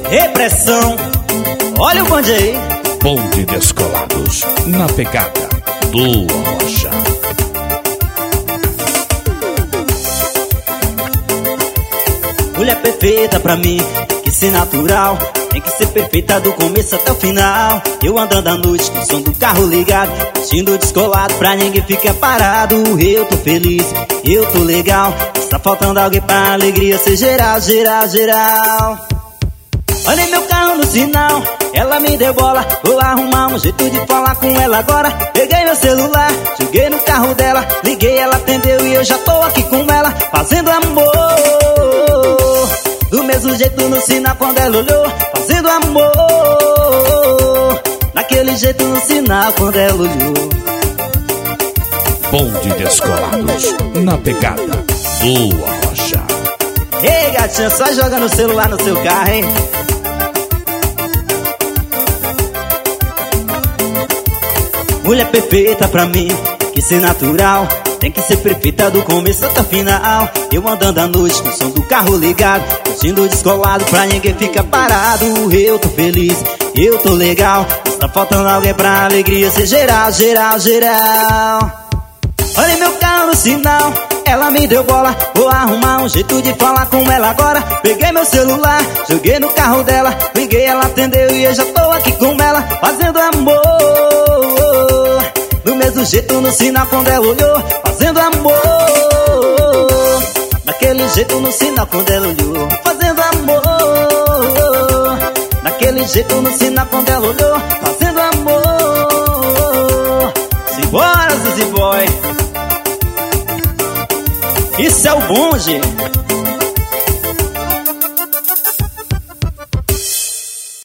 Repressão, olha o bonde aí. Bonde Descolados, na pegada do Arrocha. Mulher perfeita pra mim, que ser natural. Tem que ser perfeita do começo até o final. Eu andando à noite com o som do carro ligado, vestindo descolado pra ninguém ficar parado. Eu tô feliz, eu tô legal. Está faltando alguém pra alegria ser geral, geral, geral. Olhei meu carro no sinal, ela me deu bola. Vou arrumar um jeito de falar com ela agora. Peguei meu celular, joguei no carro dela. Liguei, ela atendeu e eu já tô aqui com ela, fazendo amor. Do mesmo jeito no sinal quando ela olhou, fazendo amor. Daquele jeito no sinal quando ela olhou. Bonde Descolados, na pegada do Arrocha. Ei gatinha, só joga no celular no seu carro, hein? Mulher perfeita pra mim, que ser natural. Tem que ser perfeita do começo até o final. Eu andando à noite com o som do carro ligado, vestindo descolado pra ninguém ficar parado. Eu tô feliz, eu tô legal. Está faltando alguém pra alegria ser geral, geral, geral. Olhei meu carro no sinal, ela me deu bola. Vou arrumar um jeito de falar com ela agora. Peguei meu celular, joguei no carro dela. Liguei, ela atendeu e eu já tô aqui com ela, fazendo amor. Do mesmo jeito no sinal quando ela olhou, fazendo amor. Daquele jeito no sinal quando ela olhou, fazendo amor. Daquele jeito no sinal quando ela olhou, fazendo amor. Simbora, Zizi Boy. Isso é o bonde.